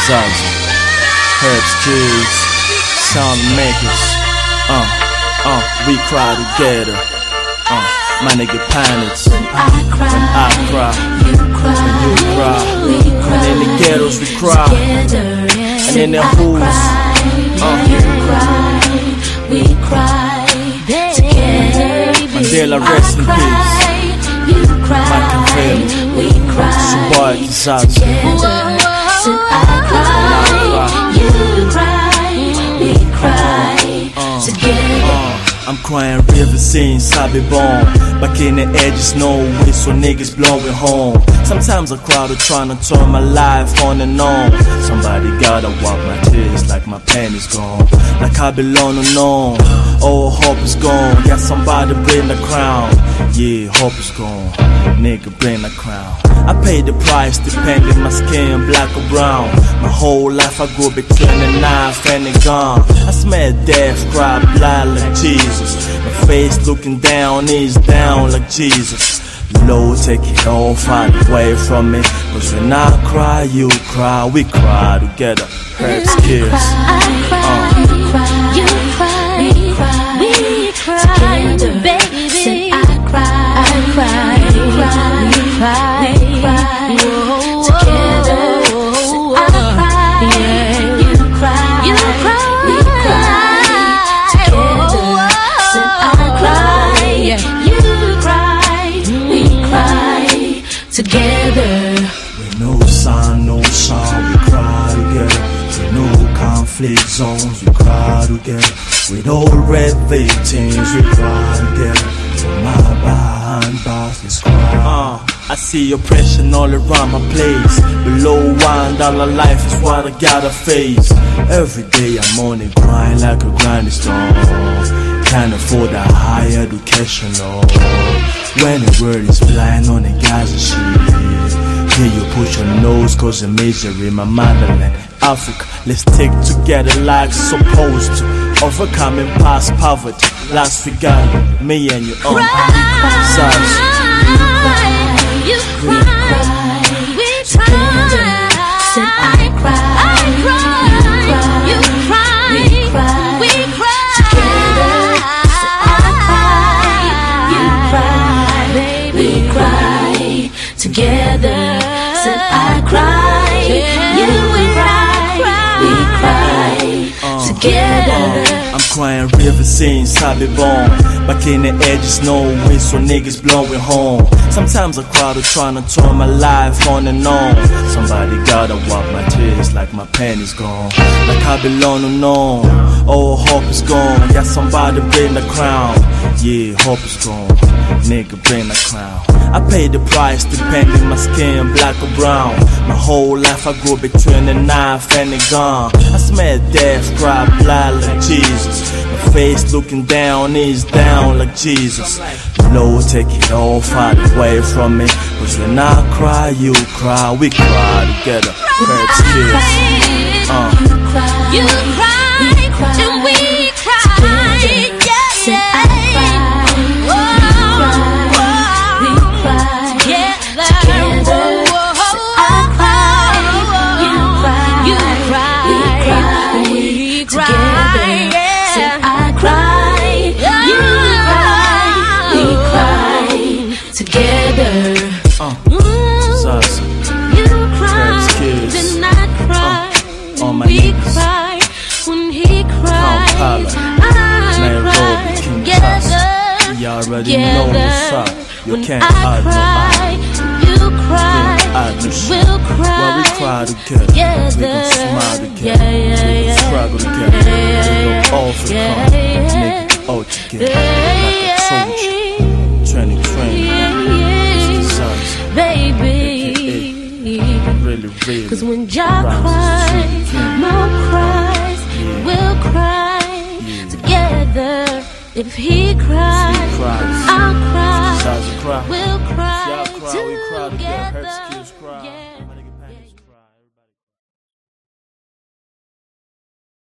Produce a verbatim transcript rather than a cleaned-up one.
Zaza, Herbs Kids, Sound Makers. Uh, uh, we cry together. Uh, my nigga Panics. When I cry, when I cry, you cry, when you cry, we cry. and in the ghettos we cry, Together, and in the hoods, uh, you cry, we cry. Together, Mandela rest in peace. You cry, Machiavelli, we cry. Subart Zaza. Together, so I cry, you cry, we cry. Uh, Together. uh, I'm crying river since I be born. Back in the edges, no whistle, niggas blowing home. Sometimes I cry to trying to turn my life on and on. Somebody gotta wipe my tears like my pen is gone. Like I belong unknown. Oh, hope is gone. Yeah, somebody bring the crown. Yeah, hope is gone. Nigga, bring the crown. I paid the price depending my skin, black or brown. My whole life I grew between the knife and the gun. I smell death, cry blood like Jesus. My face looking down is down like Jesus. Lord, take it all far away from me. Cause when I cry, you cry, we cry together. Herbs Kids. I cry, you cry, you cry, we cry, we cry together, baby. I cry, I cry, you cry, you cry, we cry together. I cry, you cry, you cry, we cry together. I cry, you cry, we cry together. With no sign, no sound, we cry together. With no conflict zones, we cry together. With no red victims, we cry together. With my behind bars, let's cry. Uh, I see oppression all around my place. Below one dollar life is what I gotta face. Every day I'm on the grind like a grinding stone. Can't afford a higher education, no. When the world is blind on the Gaza shit. Here you push your nose cause the misery, my motherland, Africa. Let's stick together like supposed to. Overcoming past poverty, last we got me and you on Zaza. You cry, we cry. Said I cry, I cry, you cry, we cry, we cry together. Said I cry, you cry, we cry together. Said I cry, you cry, we cry together. I'm crying river since I be born. Back in the edges, no whistle, niggas blowing home. Sometimes I cry to trying to turn my life on and on. Somebody gotta wipe my tears like my pen is gone. Like I belong unknown. Oh, hope is gone. Yeah, somebody bring the crown. Yeah, hope is gone. Nigga, bring the crown. I paid the price depending my skin, black or brown. My whole life I grew between the knife and the gun. I smell death, cry blood like Jesus. My face looking down is down like Jesus. Lord, take it all far away from me. Cause when I cry, you cry, we cry together. Herbs Kids. Uh. You cry, and we cry. Yeah, yeah. Together, uh, Zaza, you cry, then I cry, uh, and we niggas. cry when he cries. I Nairobi, cry King together, you already know what's up. You when can't I add cry, no you cry, add no shit. we'll cry. When we cry together, we gon' smile together, yeah, yeah, we gon' struggle together, yeah, we gon' overcome, yeah, yeah, nigga, all together, like a soldier. Training, training, yeah, baby. Really, really. Cause when Jah cries, Mo cries, yeah. We'll cry yeah. Together. If he cries, he cries. I'll cry, cry. we'll cry, cry, we cry together. together.